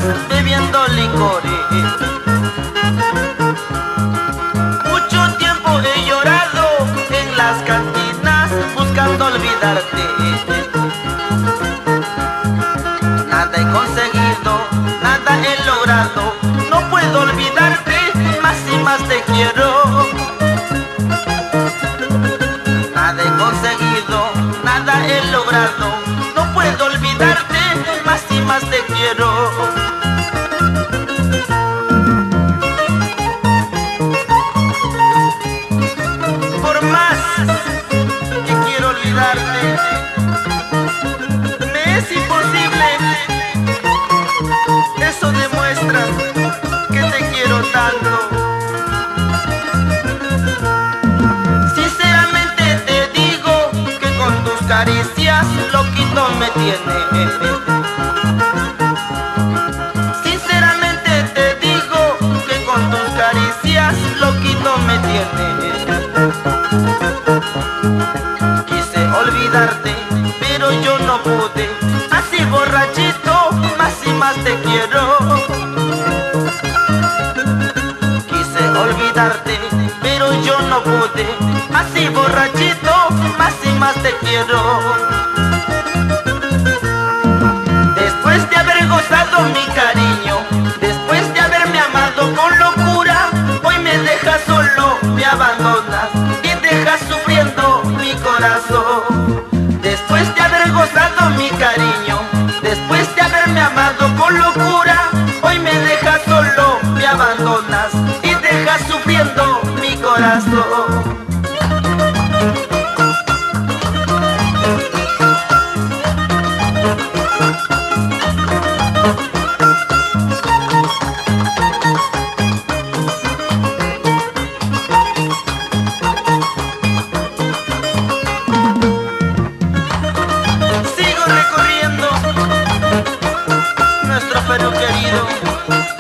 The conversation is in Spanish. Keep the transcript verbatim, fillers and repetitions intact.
bebiendo licores. Mucho tiempo he llorado en las cantinas buscando olvidarte. Nada he conseguido, nada he logrado, no puedo olvidarte, más y más te quiero. Nada he conseguido, nada he logrado, no puedo olvidarte, más y más te quiero. Por más que quiero olvidarte, me es imposible. Eso demuestra que te quiero tanto. Sinceramente te digo que con tus caricias loquito me tiene. Sinceramente te digo que con tus caricias loquito me tiene. Quise olvidarte, pero yo no pude. Así borrachito, más y más te quiero. Quise olvidarte, pero yo no pude. Así borrachito, más y más te quiero. Después de haber gozado mi cariño, después de haberme amado con locura, hoy me dejas solo, me abandonas y dejas sufriendo mi corazón. Después de haber gozado mi cariño, después de haberme amado con locura, hoy me dejas solo, me abandonas y dejas sufriendo mi corazón. Sigo recorriendo nuestro Perú querido.